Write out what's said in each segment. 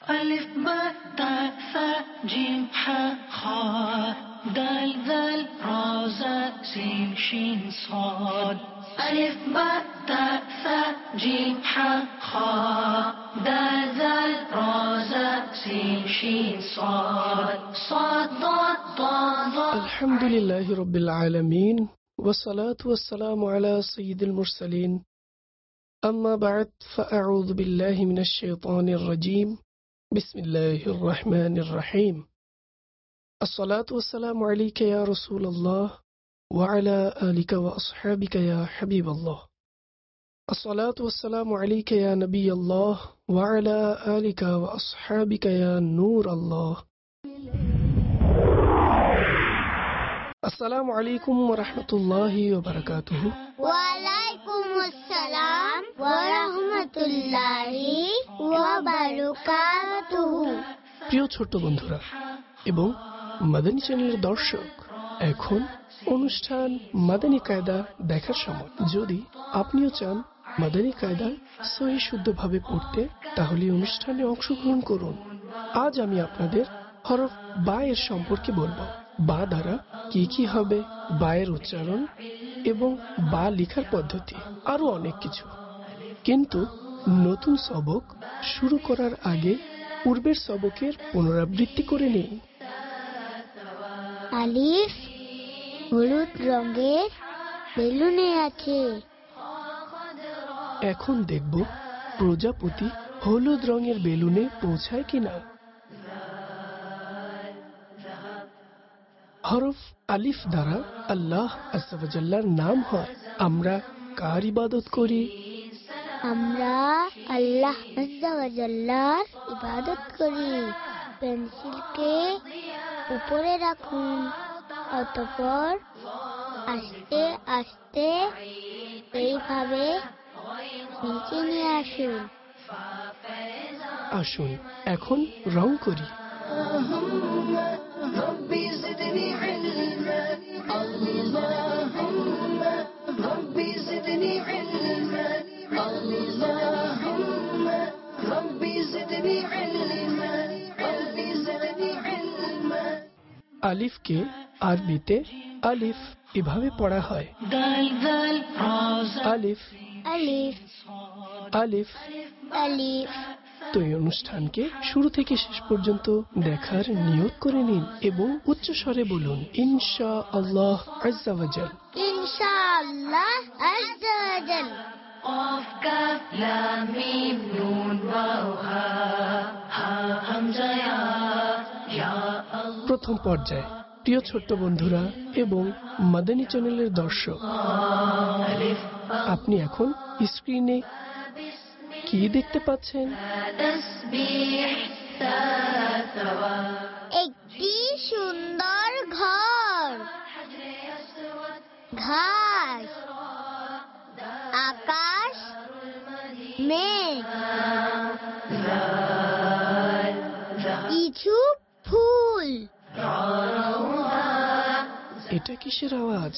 ألف باء تاء ثاء جيم حاء خاء دال ذال را زاء سين شين صاد ألف باء تاء ثاء جيم حاء خاء دال ذال را زاء سين شين صاد صاد ضاد ضاد ضاد. الحمد لله رب العالمين والصلاة والسلام على سيد المرسلين. أما بعد فأعوذ بالله من الشيطان الرجيم. بسم الله الرحمن الرحيم. الصلاة والسلام عليك يا رسول الله وعلى آلك وأصحابك يا حبيب الله. الصلاة والسلام عليك يا نبي الله وعلى آلك وأصحابك يا نور الله. السلام عليكم ورحمة الله وبركاته. وعليكم السلام ورحمة الله وبركاته. প্রিয় ছোট্ট বন্ধুরা এবং মাদানী চ্যানেলের দর্শক, এখন অনুষ্ঠান মাদানী কায়দা দেখার সময়। যদি আপনিও চান মাদানী কায়দা সহি শুদ্ধভাবে পড়তে, তাহলে অনুষ্ঠানে অংশগ্রহণ করুন। আজ আমি আপনাদের হরফ বা এর সম্পর্কে বলবো। বা দ্বারা কি কি হবে, বা এর উচ্চারণ এবং বা লেখার পদ্ধতি, আরো অনেক কিছু। কিন্তু নতুন সবক শুরু করার আগে পূর্বের সবকের পুনরাবৃত্তি করে নিই। আলিফ হলুদ রঙের বেলুনে আছে। এখন দেখব প্রজাপতি হলুদ রঙের বেলুনে পৌঁছায় কিনা। হরফ আলিফ দ্বারা আল্লাহ আযজা ওয়া জাল্লার নাম হয়। আমরা কার ইবাদত করি? আমরা আল্লাহ আযজা ওয়া জাল্লার ইবাদত করি। পেন্সিলকে উপরে রাখুন, অতঃপর আস্তে আস্তে এইভাবে নিচে নিয়ে আসুন। আসুন এখন রং করি। ربي زدني علما اللهم ربي زدني علما اللهم ربي زدني علما ربي زدني علما. আলিফকে আরবিতে আলিফ এভাবে পড়া হয়। دال ذال را زاء আলিফ আলিফ আলিফ। আলিফ। তো এই অনুষ্ঠানকে শুরু থেকে শেষ পর্যন্ত দেখার নিয়ত করে নিন এবং উচ্চ স্বরে বলুন ইনশাআল্লাহ আযজা ওয়া জাল। ইনশাআল্লাহ আযজা ওয়া জাল। قاف كاف لام ميم نون واو ها ها همزة يا الله. প্রথম পর্যায়ে প্রিয় ছোট্ট বন্ধুরা এবং মাদানী চ্যানেলের দর্শক, আপনি এখন স্ক্রিনে কি দেখতে পাচ্ছেন? تسبيح একটি সুন্দর ঘর, ঘাস, আকাশ, মেঘ, কিছু ফুল। এটা কিসের আওয়াজ?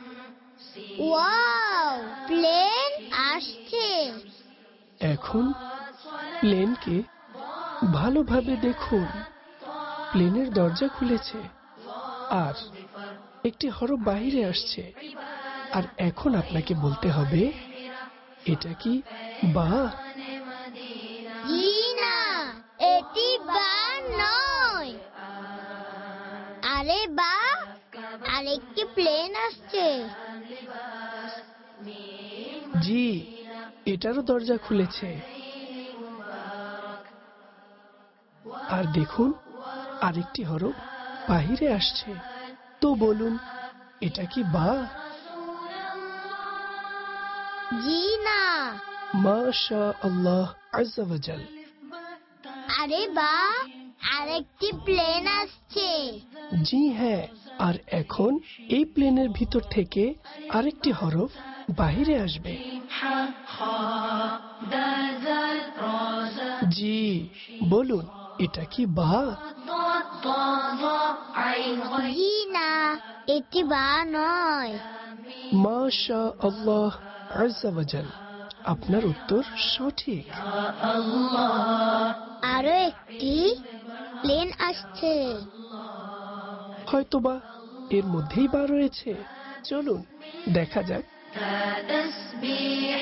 ওয়াও, প্লেন আসছে। এখন প্লেনকে ভালোভাবে দেখুন। প্লেনের দরজা খুলেছে আর একটি হরফ বাহিরে আসছে। আর এখন আপনাকে বলতে হবে এটা কি বা? জি না, এটি বা নয়। আরে বা, আরেকটি প্লেন আসছে। জি, এটারও দরজা খুলেছে। আর দেখুন আরেকটি হরফ বাহিরে আসছে। তো বলুন এটা কি বা? জি না। মাশাআল্লাহ আযজা ওয়া জাল। আরে বা, আরেকটি প্লেন আসছে। জি হ্যাঁ, আর এখন এই প্লেনের ভিতর থেকে আরেকটি হরফ বাহিরে আসবে। জি, বলুন এটা কি বা? জি না, এটি বা নয়। মাশাআল্লাহ আযজা ওয়া জাল। আপনার উত্তর সঠিক। আরো একটি প্লেন আসছে। হয়তোবা এর মধ্যেই বা রয়েছে। চলুন দেখা যাক। تسبيح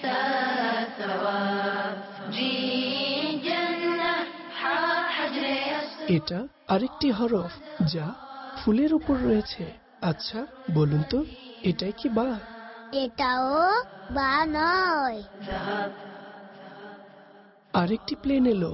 ثواب جيم جنة حجر يسر এটা আরেকটি হরফ যা ফুলের উপর রয়েছে। আচ্ছা বলুন তো, এটাই কি বা? এটাও বা নয়। আরেকটি প্লেন এলো,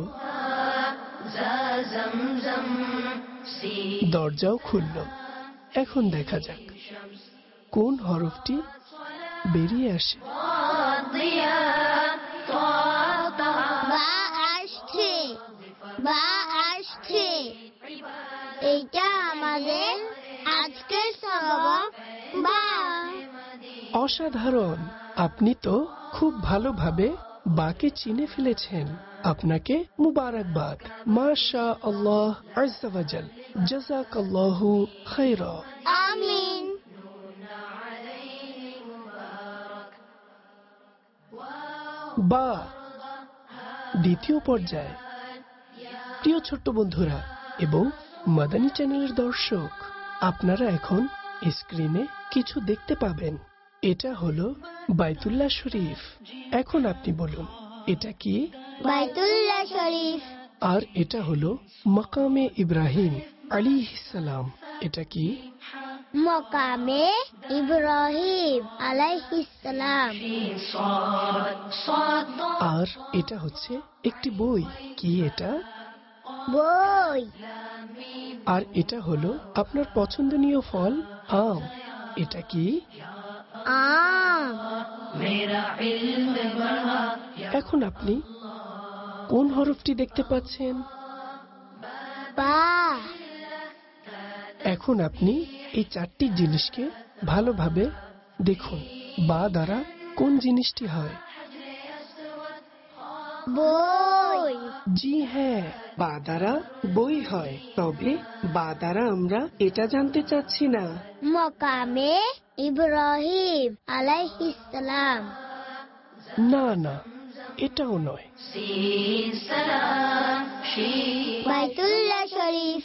زمزم سين দরজাও খুলল। এখন দেখা যাক কোন হরফটি বেরিয়ে আসে। ضياء طاعة বা আসছে, বা আসছে। এইটা আমাদের আজকের সবক বা। অসাধারণ! আপনি তো খুব ভালোভাবে বাকে চিনে ফেলেছেন। আপনাকে মুবারকবাদ। মাশা আল্লাহ আজ্জা ওয়া জাল। জাযাকাল্লাহু খায়রা। আমিন। বা দ্বিতীয় পর্যায়ে। প্রিয় ছোট্ট বন্ধুরা এবং মাদানী চ্যানেলের দর্শক, আপনারা এখন স্ক্রিনে কিছু দেখতে পাবেন। এটা হলো বাইতুল্লাহ শরীফ। এখন আপনি বলুন এটা কি? বাইতুল্লাহ শরীফ। আর এটা হলো মাকামে ইব্রাহিম আলাইহিস সালাম। এটা কি? মকামে ইব্রাহিম আলাইহিস সালাম। صاد صاد আর এটা হচ্ছে একটি বই। কি এটা? বই। আর এটা হলো আপনার পছন্দনীয় ফল আম। এটা কি? আম। मेरा इल्म बढ़ा এখন আপনি কোন হরফটি দেখতে পাচ্ছেন? বা। এখন আপনি এই চারটি জিনিসকে ভালোভাবে দেখুন। বা দ্বারা কোন জিনিসটি হয়? বই। জি হ্যাঁ, বা দ্বারা বই হয়। তবে বা দ্বারা আমরা এটা জানতে চাচ্ছি না। মকামে ইব্রাহিম আলাইহিস সালাম। না না, এটাও নয়। سين سلام شين বাইতুল্লাহ শরীফ।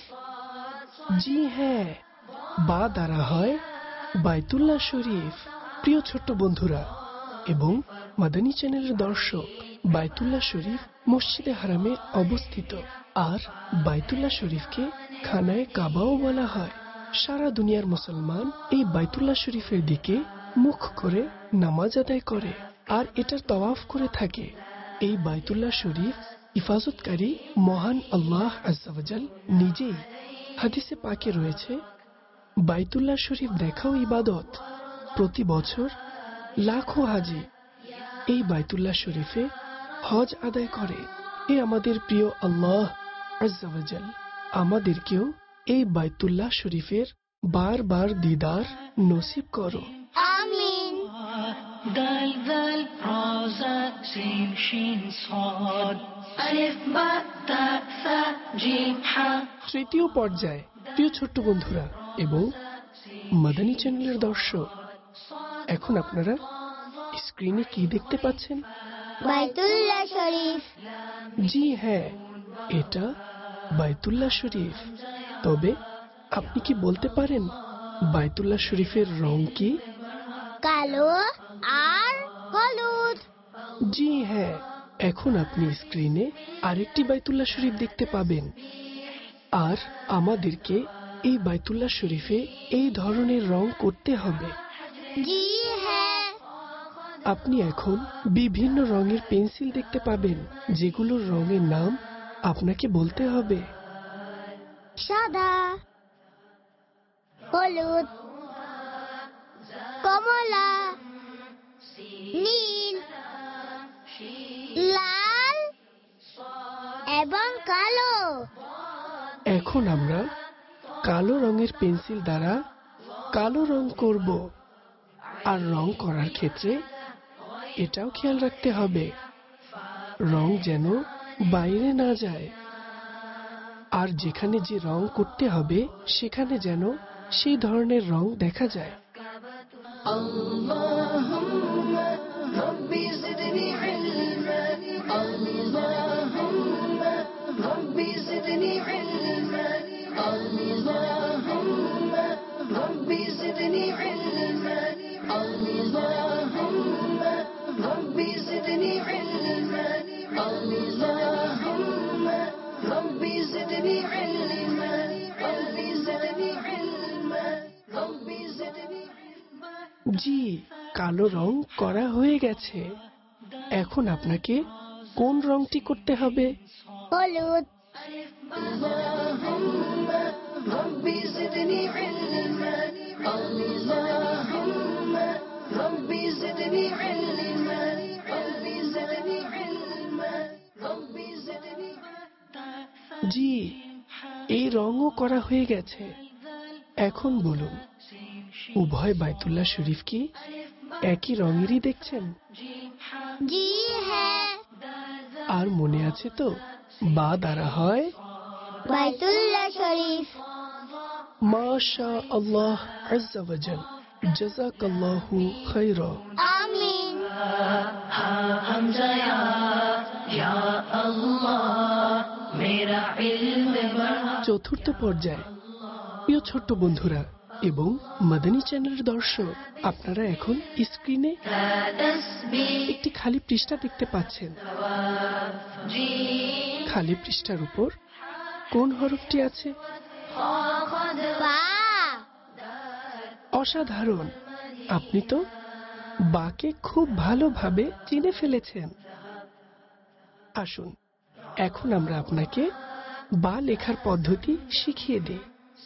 জি হ্যাঁ, বা দ্বারা হয় বাইতুল্লাহ শরীফ। প্রিয় ছোট্ট বন্ধুরা এবং মাদানী চ্যানেলের দর্শক, বাইতুল্লাহ শরীফ মসজিদে হারামে অবস্থিত। আর বাইতুল্লাহ শরীফকে খানায়ে কাবাও বলা হয়। সারা দুনিয়ার মুসলমান এই বাইতুল্লাহ শরীফের দিকে মুখ করে নামাজ আদায় করে আর এটার তওয়াফ করে থাকে। এই বাইতুল্লাহ শরীফ হিফাজতকারী মহান আল্লাহ আজ্জা ওয়া জাল নিজেই। হাদিসে পাকে রয়েছে, বাইতুল্লাহ শরীফ দেখাও ইবাদত। প্রতি বছর লাখো হাজি এই বাইতুল্লাহ শরীফে হজ আদায় করে। এ আমাদের প্রিয় আল্লাহ আজ্জা ওয়া জাল আমাদেরকেও এই বাইতুল্লাহ শরীফের বারবার দিদার নসিব করো। আমিন। دال ذال را زا سين شين صاد ألف باء تاء ثاء جيم حاء তৃতীয় পর্যায়ে। প্রিয় ছোট্ট বন্ধুরা এবং মাদানী চ্যানেলের দর্শক, এখন আপনারা স্ক্রিনে কি দেখতে পাচ্ছেন? বাইতুল্লাহ শরীফ। জি হ্যাঁ, এটা বাইতুল্লাহ শরীফ। তবে আপনি কি বলতে পারেন বাইতুল্লাহ শরীফের রং কি? কালো আর হলুদ। জি হ্যাঁ, এখন আপনি স্ক্রিনে আরেকটি বাইতুল্লাহ শরীফ দেখতে পাবেন। আর আমাদেরকে এই বাইতুল্লাহ শরীফে এই ধরনের রং করতে হবে। জি হ্যাঁ। আপনি এখন বিভিন্ন রঙের পেন্সিল দেখতে পাবেন, যেগুলোর রঙের নাম আপনাকে বলতে হবে। সাদা, হলুদ, কমলা, নীল, লাল এবং কালো। এখন আমরা কালো রঙের পেন্সিল দ্বারা কালো রং করব। আর রং করার ক্ষেত্রে এটাও খেয়াল রাখতে হবে রং যেন বাইরে না যায়। আর যেখানে যে রং করতে হবে সেখানে যেন সেই ধরনের রং দেখা যায়। اللهم رب ربي زدني علما اللهم ربي زدني علما اللهم ربي زدني علما اللهم ربي زدني علما اللهم ربي زدني علما ربي زدني علما ربي زدني علما জি, কালো রং করা হয়ে গেছে। এখন আপনাকে কোন রংটি করতে হবে? হলুদ। اللهم ربي زدني علما اللهم ربي زدني علما ربي زدني علما ربي زدني জি, এই রঙও করা হয়ে গেছে। এখন বলুন, উভয় বাইতুল্লাহ শরীফ কি একই রঙেরই দেখছেন? জি হ্যাঁ। আর মনে আছে তো বা দ্বারা হয় বাইতুল্লাহ শরীফ। মাশা আল্লাহ আজ্জা ওয়া জাল, জাযাকাল্লাহু খায়রা। আমিন। हमजा या अल्लाह मेरा इल्म बढ़ा। চতুর্থ পর্যায়ে প্রিয় ছোট্ট বন্ধুরা এবং মাদানী চ্যানেলের দর্শক, আপনারা এখন স্ক্রিনে একটি খালি পৃষ্ঠা দেখতে পাচ্ছেন। খালি পৃষ্ঠার উপর কোন হরফটি আছে? বা। অসাধারণ, আপনি তো বাকে খুব ভালোভাবে চিনে ফেলেছেন। আসুন এখন আমরা আপনাকে বা লেখার পদ্ধতি শিখিয়ে দিই।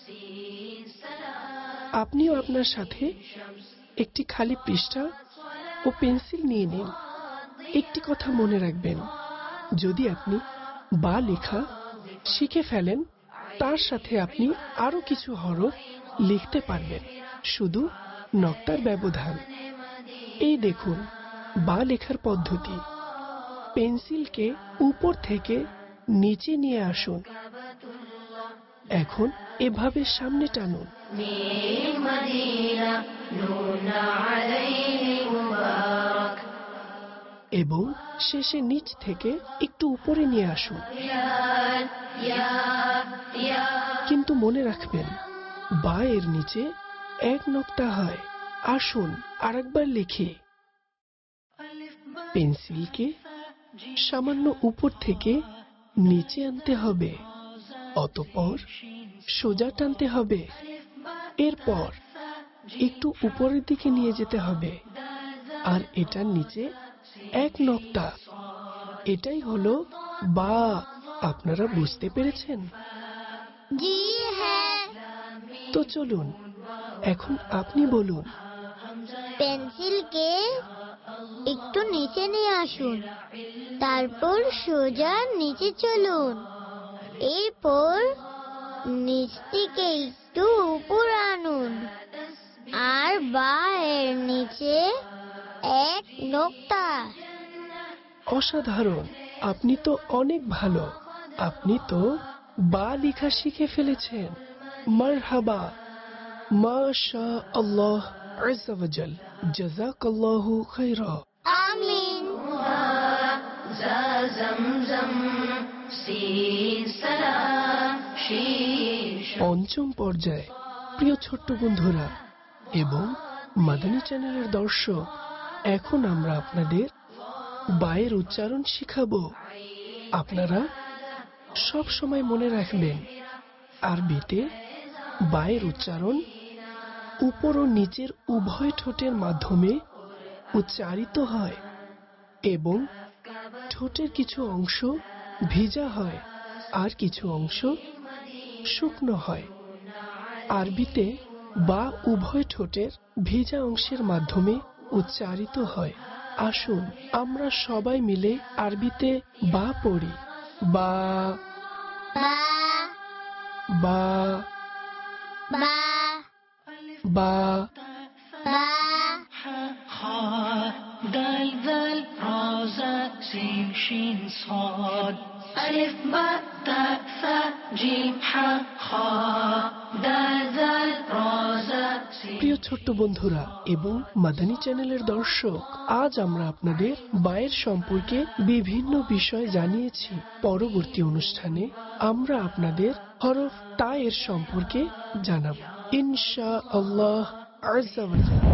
আপনিও আপনার সাথে একটি খালি পৃষ্ঠা ও পেন্সিল নিয়ে নিন। একটি কথা মনে রাখবেন, যদি আপনি বা লেখা শিখে ফেলেন, তার সাথে আপনি আরো কিছু হরফ লিখতে পারবেন, শুধু নক্তার ব্যবধান। এই দেখুন বা লেখার পদ্ধতি। পেন্সিলকে উপর থেকে নিচে নিয়ে আসুন, এখন এভাবে সামনে টানুন এবং শেষে নিচ থেকে একটু উপরে নিয়ে আসুন। কিন্তু মনে রাখবেন, বা এর নিচে এক নক্তা হয়। আসুন আরেকবার লিখি। পেন্সিলকে সামান্য উপর থেকে নিচে আনতে হবে, অতঃপর সোজা টানতে হবে, এরপর একটু উপরের দিকে নিয়ে যেতে হবে, আর এটার নিচে এক নক্তা। এটাই হলো বা। আপনারা বুঝতে পেরেছেন? জি হ্যাঁ। তো চলুন এখন আপনি বলুন। পেন্সিলকে একটু নিচে নিয়ে আসুন, তারপর সোজা নিচে চলুন, এরপর নিচ থেকে একটু উপর আনুন, আর বা এর নিচে এক নোক্তা। অসাধারণ, আপনি তো অনেক ভালো। আপনি তো বা লেখা শিখে ফেলেছেন। মারহাবা, মাশা আল্লাহ আজ্জা ওয়া জাল, জাযাকাল্লাহু খায়রা। আমিন। পঞ্চম পর্যায়ে প্রিয় ছোট্ট বন্ধুরা এবং মাদানী চ্যানেলের দর্শক, এখন আমরা আপনাদের বায়ের উচ্চারণ শিখাবো। আপনারা সব সময় মনে রাখবেন, আরবিতে বায়ের উচ্চারণ উপর ও নিচের উভয় ঠোঁটের মাধ্যমে উচ্চারিত হয় এবং ঠোঁটের কিছু অংশ ভিজা হয় আর কিছু অংশ শুকনো হয়। আরবিতে বা উভয় ঠোঁটের ভিজা অংশের মাধ্যমে উচ্চারিত হয়। আসুন আমরা সবাই মিলে আরবিতে বা পড়ি। বা বা বা বা বা বা دال ذال را زا سين شين صاد ألف باء تاء ثاء جيم حاء خاء دال ذال را زا প্রিয় ছোট্ট বন্ধুরা এবং মাদানী চ্যানেলের দর্শক, আজ আমরা আপনাদের বায়ের সম্পর্কে বিভিন্ন বিষয় জানিয়েছি। পরবর্তী অনুষ্ঠানে আমরা আপনাদের হরফ তা এর সম্পর্কে জানাব ইনশাআল্লাহ আযজা ওয়া জাল্লা।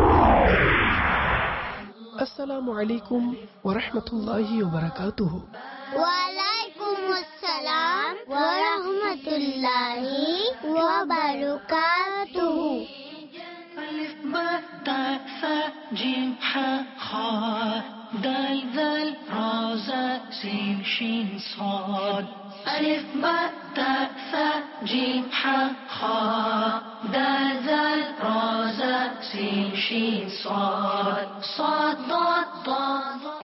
আসসালামু আলাইকুম ওয়া রাহমাতুল্লাহি ওয়া বারাকাতুহু। ওয়ালাইকুম আসসালাম ওয়া রাহমাতুল্লাহি ওয়া বারাকাতুহু। ألف باء تاء ثاء جيم حاء خاء دال ذال را زاء سين شين صاد ألف باء تاء ثاء جيم حاء خاء دال ذال را زاء سين شين صاد صاد ضاد ضاد